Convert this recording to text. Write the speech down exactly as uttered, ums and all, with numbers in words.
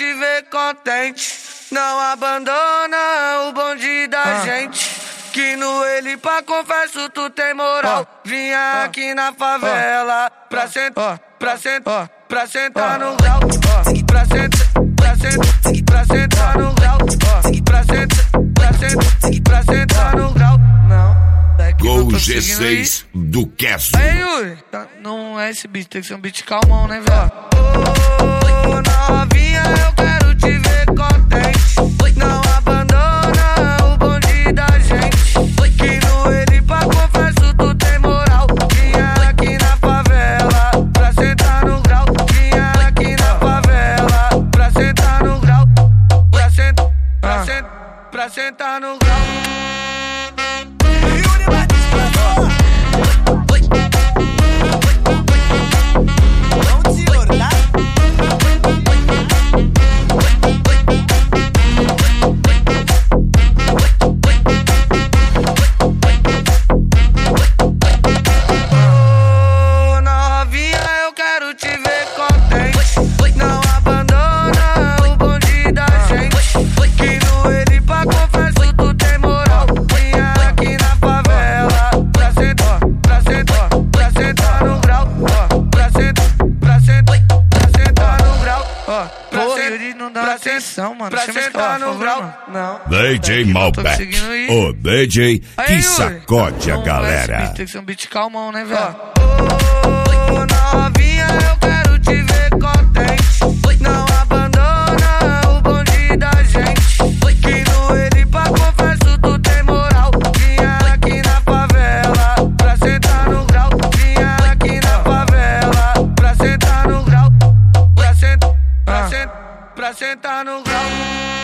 te ver contente. Não abandona o bonde da ah. gente. Que no ele pra confesso tu tem moral. Oh. Vinha oh. aqui na favela oh. pra sentar, oh. pra sentar, oh. pra sentar oh. no grau. Oh. Pra sentar, pra sentar, pra sentar no grau. Oh. Pra sentar, pra sentar, pra sentar no grau. Não. Gol G seis ir. Do Kesso. Aí, Yuri, não é esse beat, tem que ser um beat calmão, né, velho? Oh, novinha, eu quero te ver contente. Não abandona o bonde da gente. Que no ele pra confesso tu tem moral. Vinha aqui na favela pra sentar no grau. Vinha aqui na favela pra sentar no grau. Pra sentar, pra sentar, pra sentar no grau. Atenção, mano. Pra sentar no grau. Não. D J Malbec. O D J que sacode a galera. Tem que ser um beat calmão, né, velho? Oh, novinha, eu quero te ver contente. Não abandona o bonde da gente. Que no ele pra confesso tu tem moral. Vinha aqui na favela pra sentar no grau. Vinha aqui na favela pra sentar no grau. Pra sentar, pra sentar, pra sentar no grau.